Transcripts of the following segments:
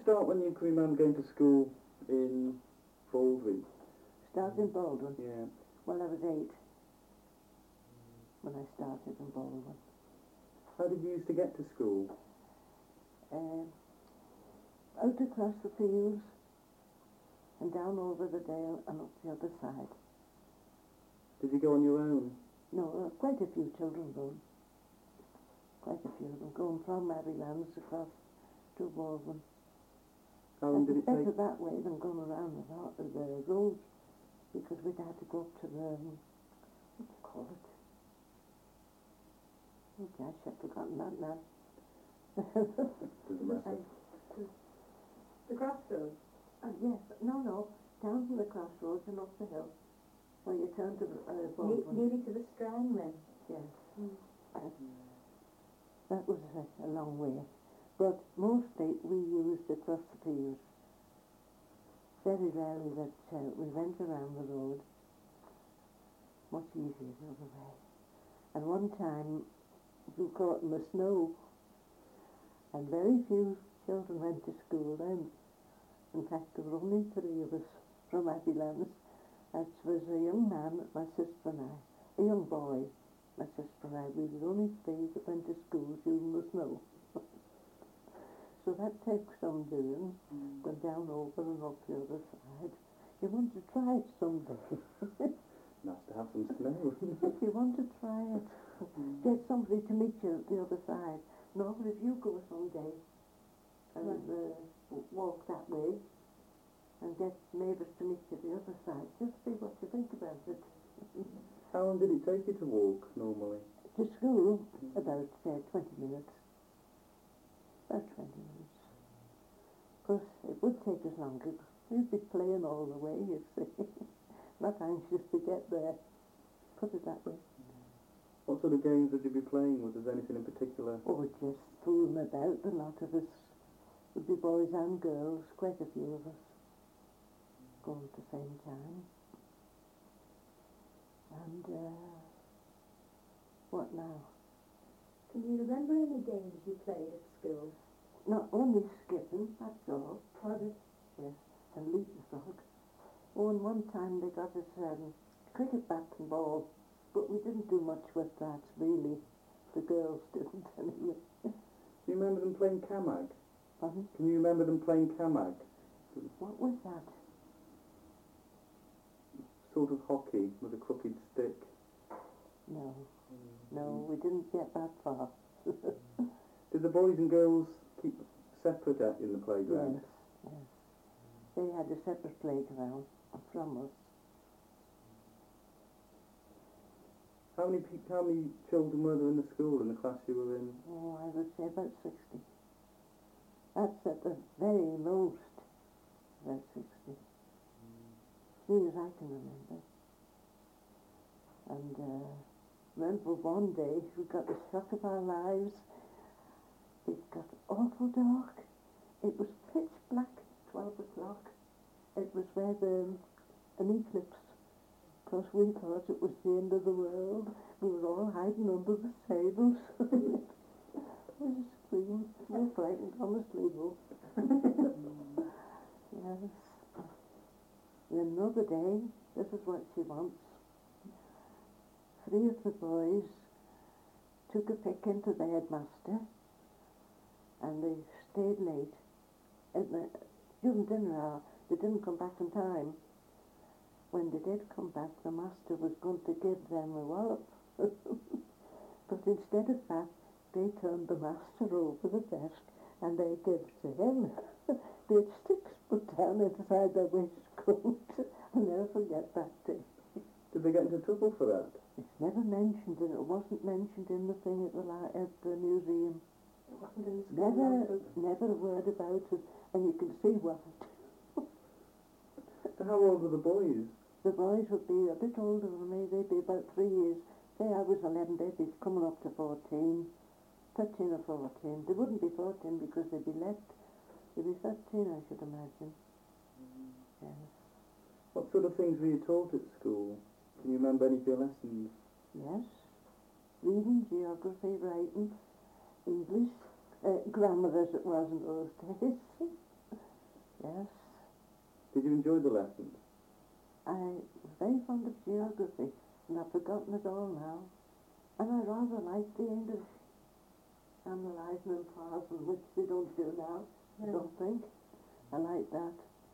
start when you can remember going to school in Baldwin? Started in Baldwin? Yeah. Well, I was 8 when I started in Baldwin. How did you used to get to school? Out across the fields and down over the dale and up the other side. Did you go on your own? No, quite a few children going. Quite a few of them going from Abbeylands across to Baldwin. How long did it better take? that way than going around the road, because we'd have to go up to the, what do you call it? Oh gosh, I've forgotten that now. Doesn't matter. The crossroads? Yes, no, down from the crossroads and up the hill, where you turn to Baldwin. Nearly to the Strand then? Yes. That was a long way. But mostly we used across the fields. Very rarely that we went around the road. Much easier the other way. And one time we caught in the snow, and very few children went to school then. In fact, there were only 3 of us from Abbeylands. That was a young man, my sister and I, a young boy, my sister and I. We were the only 3 that went to school during the snow. So that takes some doing, going down over and up the other side. You want to try it someday. Nice to have some snow. If you want to try it, get somebody to meet you at the other side. No, but if you go someday and walk that way and get neighbours to meet you the other side, just see what you think about it. How long did it take you to walk normally? To school, about 20 minutes. About 20 minutes. Of course, it would take us longer. We'd be playing all the way, you see. Not anxious to get there. Put it that way. What sort of games would you be playing? Was there anything in particular? Or just fooling about, a lot of us. Would be boys and girls, quite a few of us, going at the same time. And, what now? Can you remember any games you played at school? Not only skipping, that's all. Pardon? Yes, and leapfrog. Oh, and one time they got us cricket bat and ball, but we didn't do much with that, really. The girls didn't, anyway. Do you remember them playing camag? Pardon? Can you remember them playing camag? What was that? Sort of hockey with a crooked stick. No, we didn't get that far. Did the boys and girls keep separate in the playground? Yes. They had a separate playground from us. How many children were there in the school, in the class you were in? Oh, I would say about 60. That's at the very most, about 60. As near as I can remember. And remember one day we got the shock of our lives. It got awful dark. It was pitch black, 12 o'clock. It was where an eclipse. Of course we thought it was the end of the world. We were all hiding under the tables. We were screaming. We were frightened, honestly, though. Yes. And another day, this is what she wants. 3 of the boys took a pick into the headmaster and they stayed late. During dinner hour, they didn't come back in time. When they did come back, the master was going to give them a wallop. But instead of that, they turned the master over the desk and they gave to him. They had sticks put down inside their waistcoat. I'll never forget that day. Did they get into trouble for that? It's never mentioned, and it wasn't mentioned in the thing at the museum. It wasn't in the school. Never a word about it, and you can see why. How old were the boys? The boys would be a bit older than me. They'd be about 3 years. Say I was 11, they'd be coming up to 14. 13 or 14. They wouldn't be 14 because they'd be left. They'd be 13, I should imagine. Yes. What sort of things were you taught at school? Can you remember any of your lessons? Yes. Reading, geography, writing, English, grammar as it was in those days. Yes. Did you enjoy the lessons? I was very fond of geography, and I've forgotten it all now. And I rather like the English, analysing and parsing, which they don't do now, I don't think. I like that.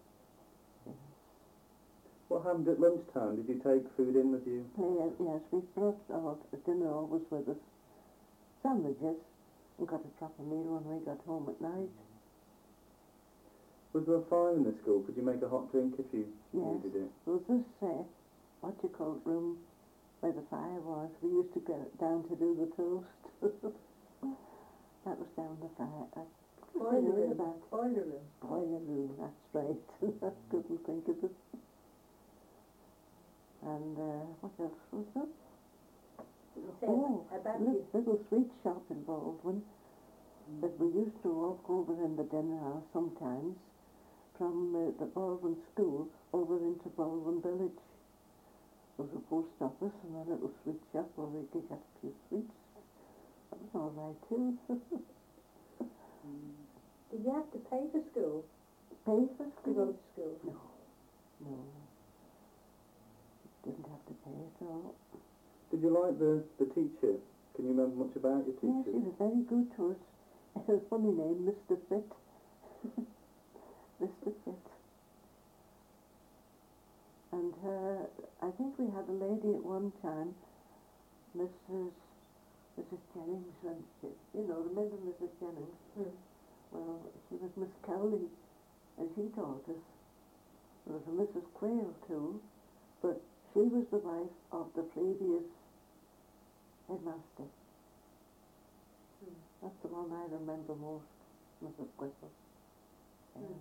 What happened at lunchtime? Did you take food in with you? Yes, we brought our dinner always with us. Sandwiches, and got a proper meal when we got home at night. Was there a fire in the school? Could you make a hot drink if you Yes. needed it? There was this, what you call it, room where the fire was. We used to go down to do the toast. That was down the fire. Boiler room. Boiler room. Boiler room, that's right. I couldn't think of it. And what else was there? You say Oh, about little sweet shop in Baldwin that we used to walk over in the dinner hour sometimes from the Baldwin school over into Baldwin village. There was a post office and a little sweet shop where we could get a few sweets. That was all right too. Did you have to pay for school? Pay for To go school? to school? No. Didn't have to pay at all. Did you like the teacher? Can you remember much about your Yes, teacher? he was very good to us. A funny name, Mr. Fit. Mr. Fit. And I think we had a lady at one time, Mrs. Jennings, and you know, remember Mrs. Jennings? Mm. Well, she was Miss Cowley, and she taught us. There was a Mrs. Quayle too, but she was the wife of the previous headmaster. That's the one I remember most, Mrs. Quayle. Yes.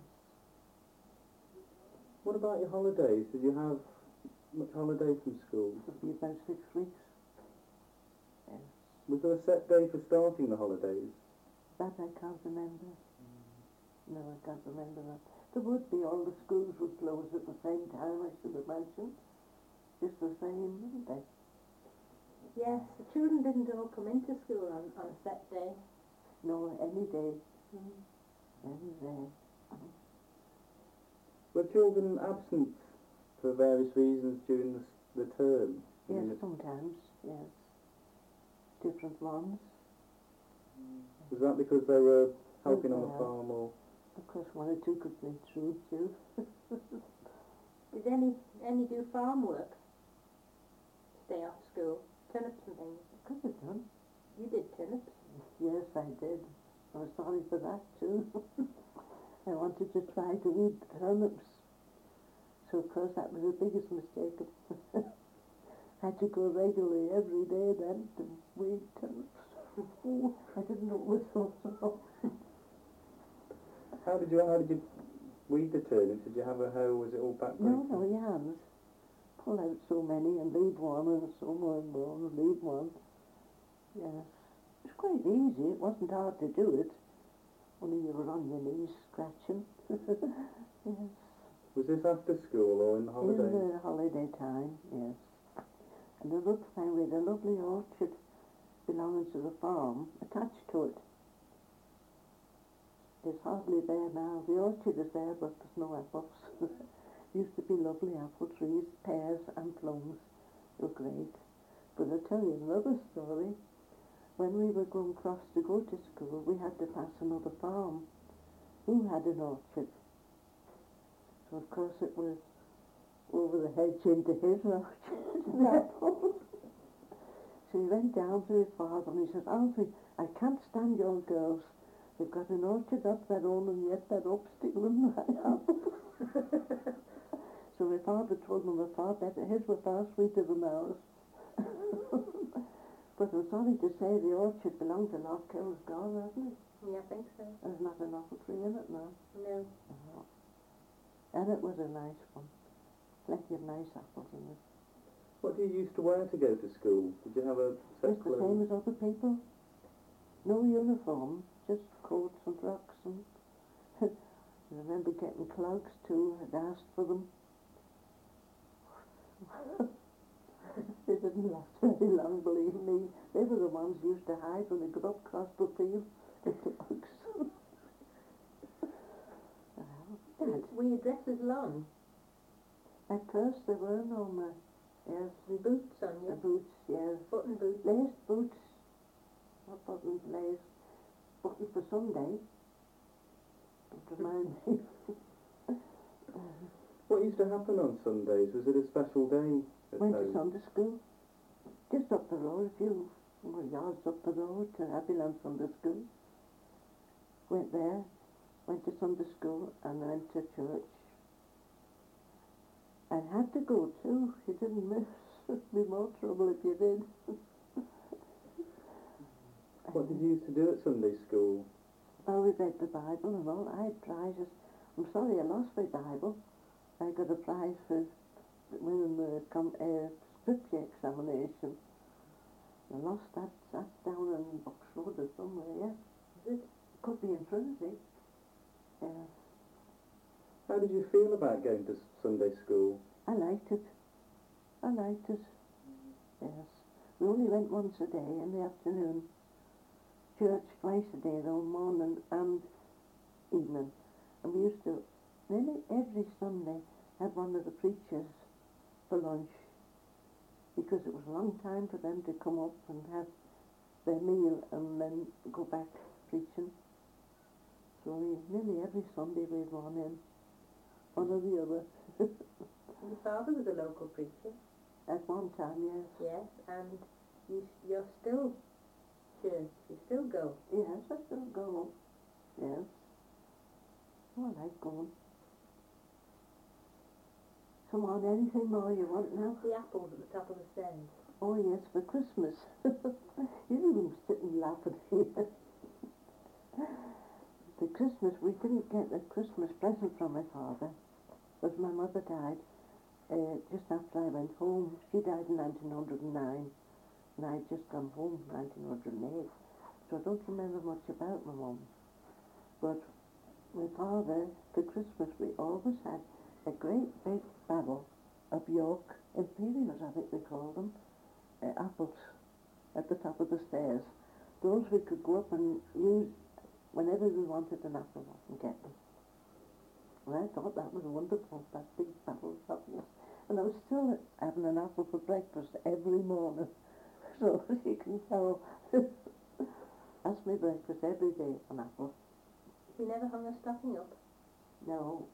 What about your holidays? Did you have much holiday from school? It would be about 6 weeks. Yes. Was there a set day for starting the holidays? That I can't remember. No, I can't remember that. There would be, all the schools would close at the same time, I should imagine. Just the same, wouldn't they? Yes, the children didn't all come into school on a set day. No, any day. Any day. Were children absent for various reasons during the term? I Yes, mean, sometimes, yes. Different ones. was that because they were helping on the Yeah. farm or? Of course, one or two could play through too. Did any do farm work? Stay off school? Turnips and things? Could have done. You did turnips? Yes, I did. I was sorry for that too. I wanted to try to weed the turnips. So of course that was the biggest mistake. I had to go regularly every day then to weed turnips. I didn't know it was so small. How did you weed the turnips? Did you have a hoe? Was it all back? No, yams. Pull out so many and leave one and so more and more and leave one. Yes. It was quite easy. It wasn't hard to do it. Only you were on your knees scratching. Yes. Was this after school or in the holidays? In the holiday time, yes. And the look time, we had a lovely orchard belonging to the farm attached to it. It's hardly there now. The orchard is there, but there's no apples. Used to be lovely apple trees, pears and plums. They were great. But I'll tell you another story. When we were going across to go to school, we had to pass another farm who had an orchard. So of course it was over the hedge into his orchard. So he went down to his father and he said, Alfie, I can't stand your girls. They've got an orchard up their own and yet they're up stealing my apples. So my father told them were far better. His were far sweeter than ours. But I'm sorry to say the orchard belonged to Lochkill. It's gone, hasn't it? Yeah, I think so. There's not an apple tree in it now. No. And it was a nice one. Plenty of nice apples in it. What did you used to wear to go to school? Did you have a set Just the same clothes? as other people. No uniform, just coats and frocks and I remember getting clogs too. I'd asked for them. They didn't last very long, believe me. They were the ones who used to hide when they got up across the field, the clogs. Dad, Were your dresses long? at first there were no more. Yes, And boots on the you? boots, yes. Button boots? Laced boots, not buttons, laced. Buttons for Sunday. Don't remind me. What used to happen on Sundays? Was it a special day at Went to home? Sunday school. Just up the road, a few yards up the road to Abbeyland Sunday School. Went there, went to Sunday school and went to church. And had to go too. You didn't miss. It'd be more trouble if you did. What did you used to do at Sunday school? Oh, we read the Bible and all. I had prizes. I'm sorry I lost my Bible. I got a prize for winning the scripture examination. I lost that. That's down in Box Road or somewhere, yeah. Is it? Could be in Trinity. Yeah. How did you feel about going to Sunday school? I liked it. I liked it. Yes. We only went once a day in the afternoon. Church twice a day though, morning and evening. And we used to nearly every Sunday have one of the preachers for lunch, because it was a long time for them to come up and have their meal and then go back preaching. So nearly every Sunday we had one in, one or the other. Your father was a local preacher? At one time, yes. Yes, and you're still church, you still go? Yes, I still go. Yes. Oh, I like going. Come on, anything more you want now? The apples at the top of the stairs. Oh yes, for Christmas. You didn't sit and laugh at me. The Christmas, we didn't get a Christmas present from my father, because my mother died just after I went home. She died in 1909, and I'd just come home in 1908, so I don't remember much about my mum. But my father, for Christmas, we always had a great big barrel of York Imperials, I think they call them, apples at the top of the stairs. Those we could go up and use whenever we wanted an apple and get them. And I thought that was wonderful, that big barrel of apples. And I was still having an apple for breakfast every morning. So you can tell, that's my breakfast every day, an apple. You never hung a stocking up? No.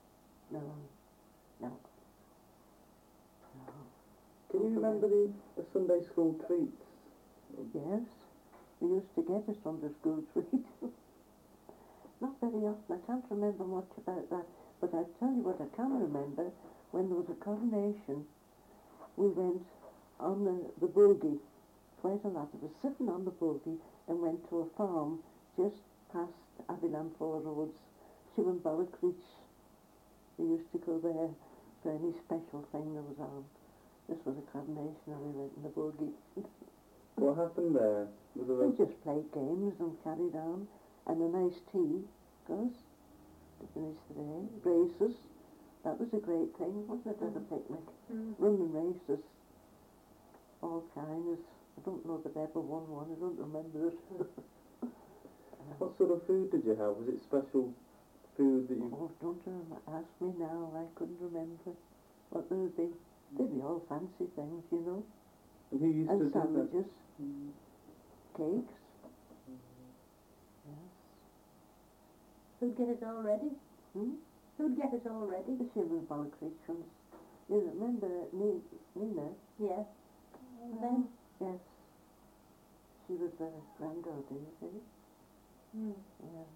Can you remember the Sunday school treats? Yes, we used to get a Sunday school treat. Not very often, I can't remember much about that, but I tell you what I can remember, when there was a coronation, we went on the buggy, quite a lot of us sitting on the buggy, and went to a farm just past Abbeyland Four Roads, Shivenballoch. We used to go there for any special thing that was on. This was a coronation and we went in the buggy. What happened there? Was there We a... just played games and carried on, and a nice tea, of course, to finish the day. Races, that was a great thing, wasn't it, at a picnic? Running races, all kinds. I don't know that I ever won one, I don't remember it. What sort of food did you have? Was it special food that you... Oh, don't ask me now, I couldn't remember what they would be. They'd be all fancy things, you know. And who used to And do that? sandwiches, cakes. Yes. Who'd get it all ready? Who'd get it all ready? The Shivenballoch ones. You remember Nina? Yes. And then? Yes. She was the granddaughter, you see. Yes.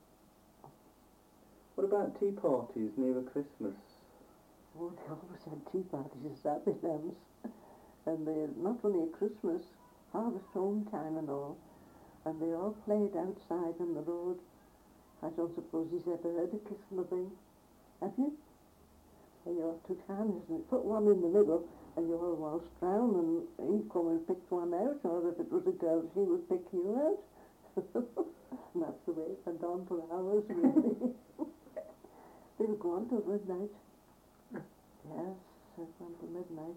What about tea parties near Christmas? Oh, they always had tea parties at Abbeylands. And they not only at Christmas, harvest home time and all. And they all played outside on the road. I don't suppose he's ever heard of Kissing the Bee. Have you? And you all took hands and put one in the middle and you all waltzed round and he'd come and picked one out, or if it was a girl she would pick you out. And that's the way it went on for hours really. They would go on till midnight. Yes, it went to midnight.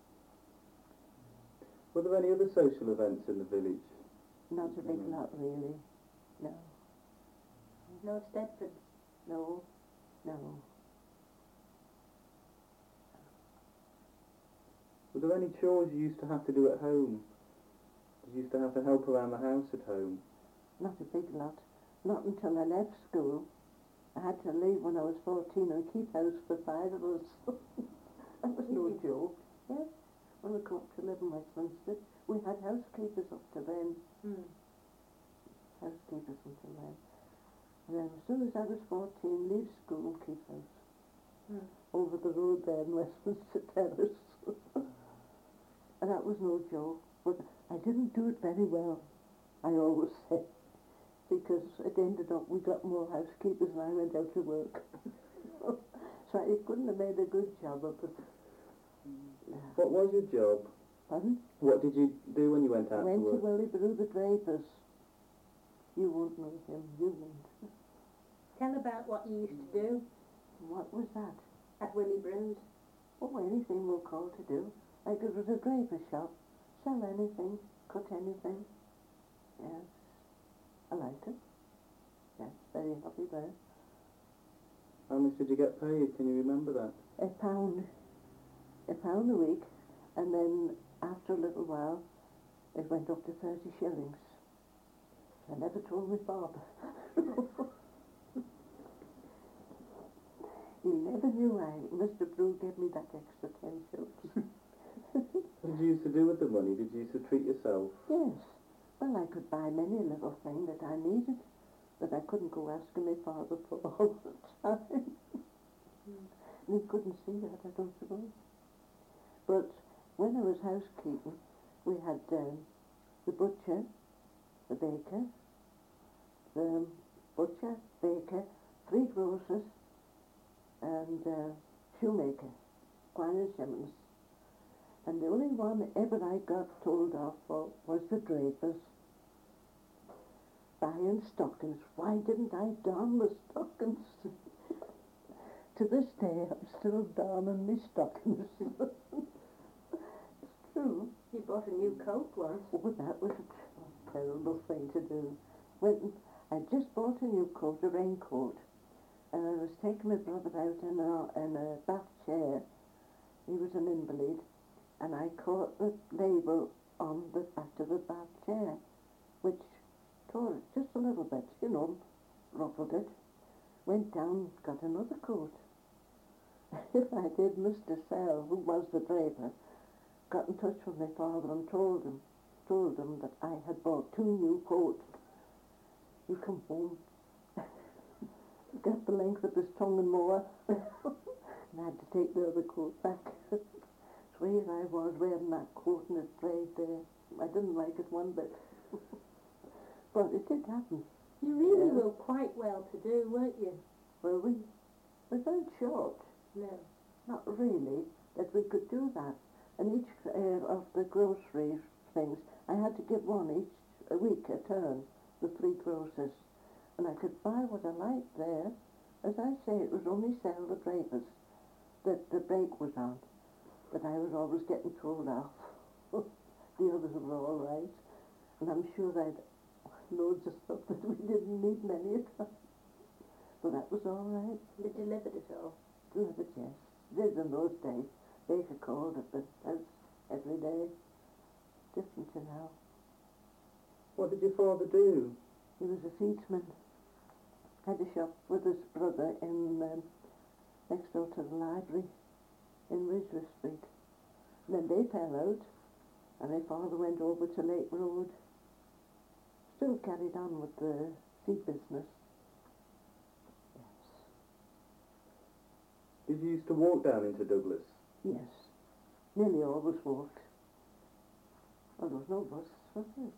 Were there any other social events in the village? Not a big lot really. No. No Stedford? No. there any chores you used to have to do at home? Did you used to have to help around the house at home? Not a big lot. Not until I left school. I had to leave when I was 14 and keep house for 5 of us. That was no Really? joke. Yes. When we come up to live in Westminster, we had housekeepers up to then. Housekeepers until then. And then as soon as I was 14, leave school and keep house. Over the road there in Westminster Terrace. And that was no joke. But I didn't do it very well, I always say. Because it ended up we got more housekeepers and I went out to work. So I couldn't have made a good job of it. What was your job? Pardon? What did you do when you went I out went to to work? Willie Brew the Drapers. You won't know him, you won't. Tell about what you used to do What was that? at Willie Brew's. Oh, anything we're called to do. Like it was a draper shop. Sell anything, cut anything. Yes. I liked it. Yes, very happy there. How much did you get paid? Can you remember that? A pound a week, and then after a little while it went up to 30 shillings. I never told my father. He never knew Mr. Brew gave me that extra 10 shillings. What did you used to do with the money? Did you used to treat yourself? Yes. Well, I could buy many a little thing that I needed, that I couldn't go asking my father for all the time. And he couldn't see that, I don't suppose. But when I was housekeeping, we had the butcher, the baker, the butcher, baker, 3 grocers, and shoemaker, Quine and Simmons. And the only one ever I got told off for was the drapers. Buying stockings. Why didn't I darn the stockings? To this day, I'm still darning my stockings. It's true. You bought a new coat once. Oh, that was a terrible thing to do. When I just bought a new coat, a raincoat, and I was taking my brother out in a bath chair. He was an invalid, and I caught the label on the back of the bath chair, which tore it just a little bit, ruffled it. Went down, got another coat. If I did, Mr. Sell, who was the draper, got in touch with my father and told him that I had bought 2 new coats. He come home, got the length of his tongue and more, and I had to take the other coat back. So here I was wearing that coat and it frayed there. I didn't like it one bit. But it did happen. You really Yeah. were quite well to do, weren't you? Well, we weren't short, No. not really, that we could do that. And each of the grocery things, I had to give one each a week a turn, the 3 grocers. And I could buy what I liked there. As I say, it was only Sell the Drapers that the break was on. But I was always getting told off. The others were all right. And I'm sure I'd loads of stuff that we didn't need many of them. But that was all right. They delivered it all. Delivered, yes. Did in those days. They could call at the house every day. Different to now. What did your father do? He was a seedsman. Had a shop with his brother in next door to the library in Ridgeway Street. And then they fell out, and my father went over to Lake Road. Still carried on with the seed business. Yes. Did you used to walk down into Douglas? Yes. Nearly always walked. Well, there was no bus, was there?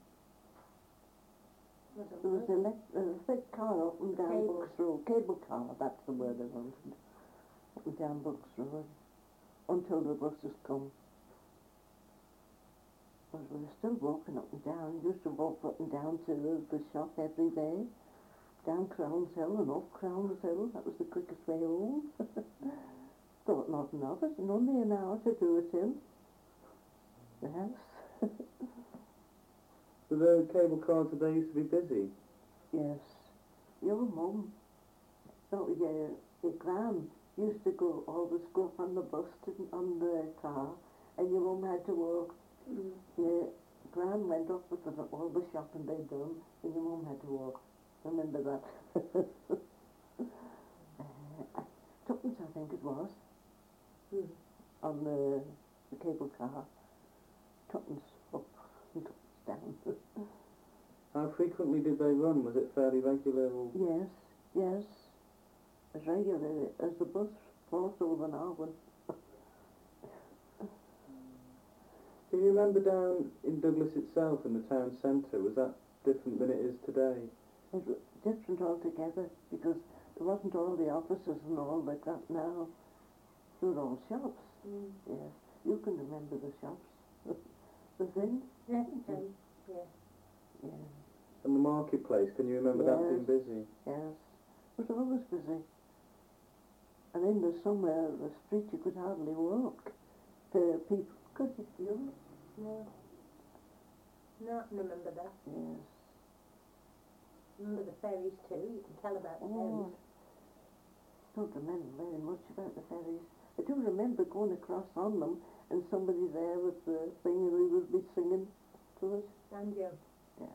There was a thick car up and down Cable. Bucks Road. Cable car, that's the word I wanted. Up and down Bucks Road. Until the buses come. But we were still walking up and down. Used to walk up and down to the shop every day. Down Crowns Hill and up Crowns Hill. That was the quickest way home. Thought nothing of it, and only an hour to do it in. The house. So the cable cars today used to be busy? Yes. Your mum, your gran used to always go up on the bus, on the car, and your mum had to walk. Mm. Your gran went up with all the shopping they'd done, and your mum had to walk. Remember that? Tuppence, I think it was, Mm. on the cable car. Tuppence up and tuppence down. How frequently did they run? Was it fairly regular? Or Yes, yes. As regular as the bus falls over Narwhal. can you remember down in Douglas itself, in the town centre, was that different than it is today? It was different altogether because there wasn't all the offices and all like that now. There were all shops. Mm. Yes, you can remember the shops. The thing. Yeah, I think so. Yeah. Yeah. And the marketplace, can you remember that being Yes. busy? Yes, it was always busy. And in the summer, the street you could hardly walk. The people, could you feel it? No. No, I can remember that. Yes. Remember the ferries too. You can tell about the Oh, ferries. don't remember very much about the ferries. I do remember going across on them and somebody there with the thing and we would be singing to us. And you. Yes.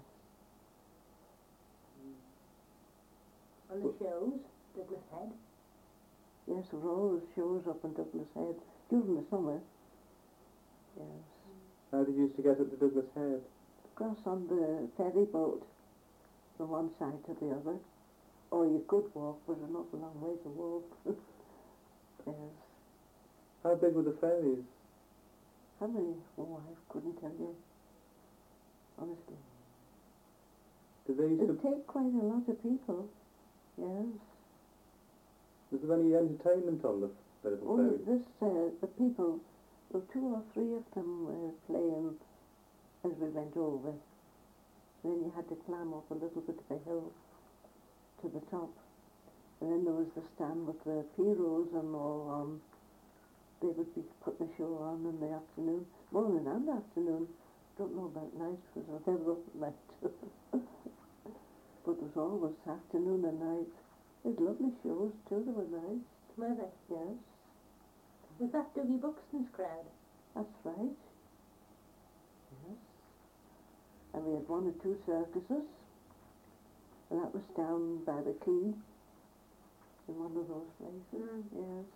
On the shows, Douglas Head. Yes, there were always shows up in Douglas Head during the summer. Yes. How did you used to get up to Douglas Head? Cross on the ferry boat from one side to the other. Or you could walk, but an awful long way to walk. Yes. How big were the ferries? How many? Oh, I couldn't tell you. Honestly. Did they used It to, take quite a lot of people. Yes. was there any entertainment on the little Only ferries? the people, well, 2 or 3 of them were playing as we went over. Then you had to climb up a little bit of a hill to the top. And then there was the stand with the heroes and all on. They would be putting a show on in the afternoon, morning and afternoon. Don't know about night because I was never up at night. But it was always afternoon and night. There's lovely shows too, they were nice. Were they? Yes, Was that Dougie Buxton's crowd? that's right. Yes. And we had 1 or 2 circuses. And that was down by the quay. In one of those places. Mm. Yes.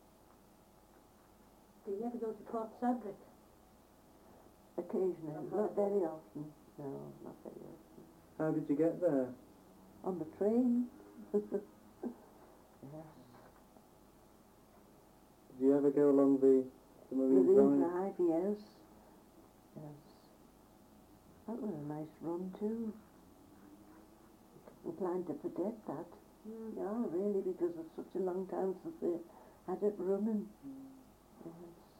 Did you ever go to Port Sodrick? Occasionally, On not holiday? very often. No, not very often. How did you get there? On the train. Yes. Did you ever go along the Marine Marine Drive? Drive, yes. Yes. That was a nice run too. Inclined to forget that. Mm. Yeah, really, because it's such a long time since they had it running. Yes.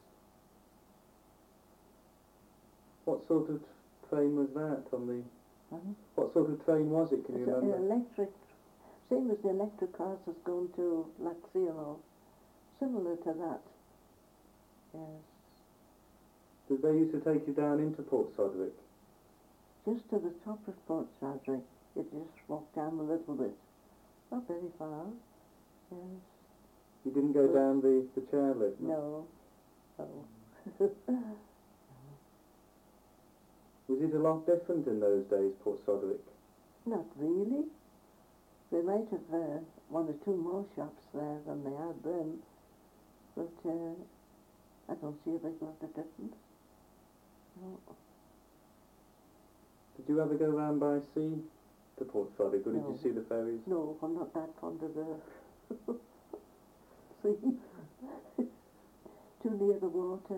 What sort of train was that on the... Uh-huh. What sort of train was it, can you It's an remember? electric, same as the electric cars that's going to Laxey and all. Similar to that. Yes. Did they used to take you down into Port Sodrick? Just to the top of Port Sodrick. You just walk down a little bit. Not very far. Yes. You didn't go down the chairlift? No. No. Was it a lot different in those days, Port Sodrick? Not really. They might have 1 or 2 more shops there than they had then. But I don't see a big lot of difference. No. Did you ever go round by sea to Port Sodrick, or did you No. see the ferries? No, I'm not that fond of the sea. Too near the water.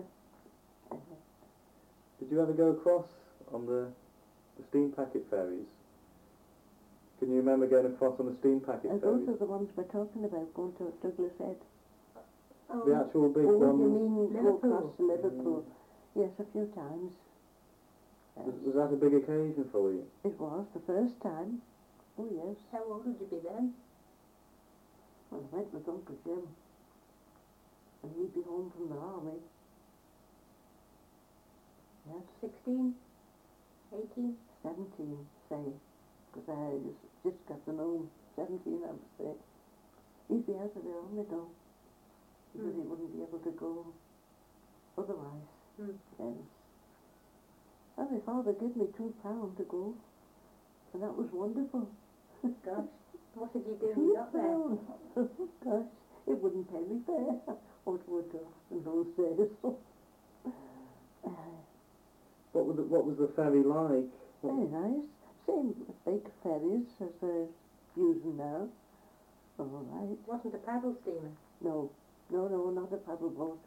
Did you ever go across on the steam packet ferries? Can you remember going across on the steam packet And ferries? those are the ones we're talking about, going to Douglas Head. Oh, The actual big Oh, you ones? mean go Liverpool? across to Liverpool? Yes, a few times. Yes. Was that a big occasion for you? It was the first time. Oh, yes. How old would you be then? Well, I went with Uncle Jim. And he'd be home from the army. Yes, 16? 18? 17, say. Because I just got to know him. 17, I would say. He'd be out of the army, though. Because he wouldn't be able to go otherwise. Yes. And my father gave me £2 to go, and that was wonderful. Gosh, what did you do when you got there? £2. Gosh, it wouldn't pay me fare. Or it would in those days. What was the ferry like? Very nice. Same big ferries as they're using now. All right. Wasn't a paddle steamer? No, not a paddle boat.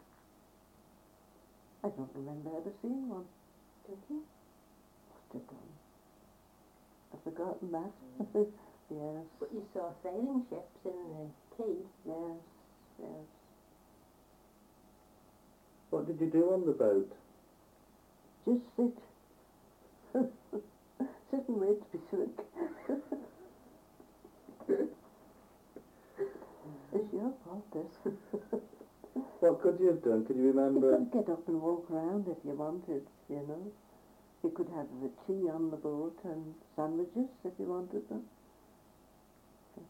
I don't remember ever seeing one. Did you? Must have done. I've forgotten that. Yes, But you saw sailing ships in the quay. yes. What did you do on the boat? Just sit. Sit and wait to be sunk. It's your fault, this. What could you have done? Could you You remember? could get up and walk around if you wanted, you know. You could have the tea on the boat and sandwiches if you wanted them. But,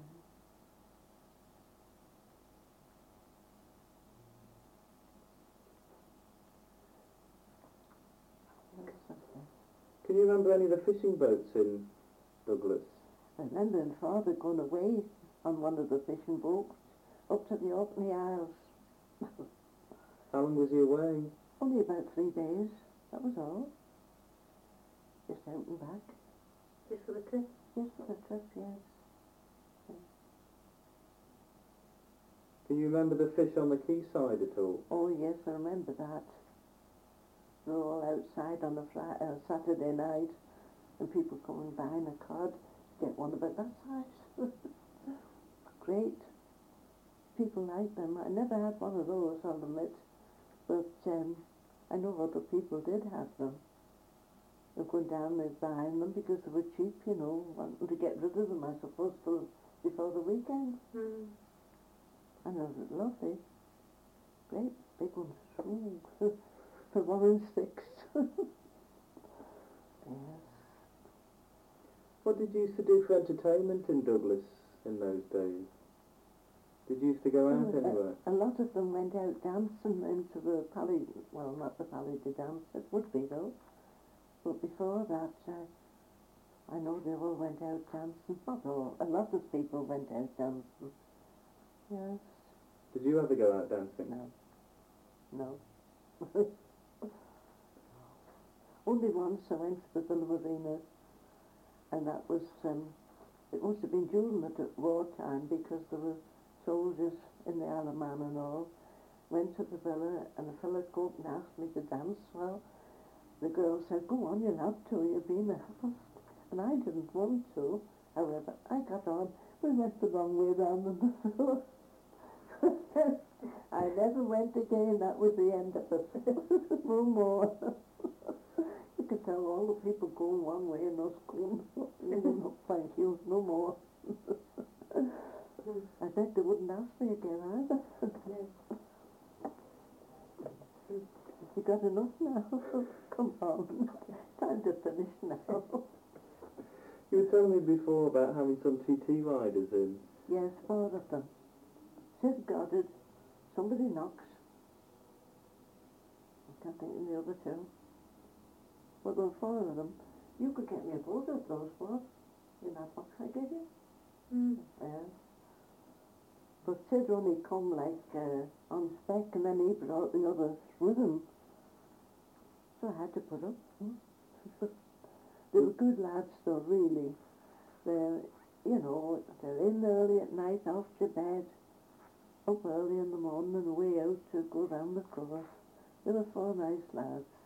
that's something. Can you remember any of the fishing boats in Douglas? I remember my father going away on one of the fishing boats up to the Orkney Isles. How long was he away? Only about 3 days, that was all. Just out and back. Just for the trip? Just for the trip, yes. Can you remember the fish on the quayside at all? Oh yes, I remember that. We were all outside on a Saturday night, and people coming by in a cod to get one about that size. Great. People like them. I never had one of those, I'll admit, but I know other people did have them. They'd go down and buying them because they were cheap, you know, wanting to get rid of them, I suppose, till before the weekend. And they were lovely. Great big ones. Ooh. For 1 and 6. Yes. What did you used to do for entertainment in Douglas in those days? Did you used to go out anywhere? A lot of them went out dancing into the Pally, well, not the Pally de Dance, it would be though. But before that, I know they all went out dancing. Not all, a lot of people went out dancing. Yes. Did you ever go out dancing? No. Only once I went to the Villa Marina, and that was, it must have been during the wartime because there were soldiers in the Isle of Man and all. Went to the villa and a fella came up and asked me to dance. Well, the girl said, go on, you'll have to, you've been a host. And I didn't want to. However, I got on. We went the wrong way round in the villa. I never went again, that was the end of it. No more. You could tell all the people going one way and us going, no, thank you, no more. I bet they wouldn't ask me again either. You got enough now? Come on, time to finish now. You were telling me before about having some TT riders in. Yes, 4 of them. Sid Goddard, somebody knocks. I can't think of the other 2. But there were 4 of them. You could get me a photo of those 4 in that box I gave you. Yes. But Sid only come like on spec, and then he brought the others with him. So I had to put up. They were good lads though, really. They're, you know, they're in early at night, off to bed, up early in the morning and away out to go round the course. They were 4 nice lads.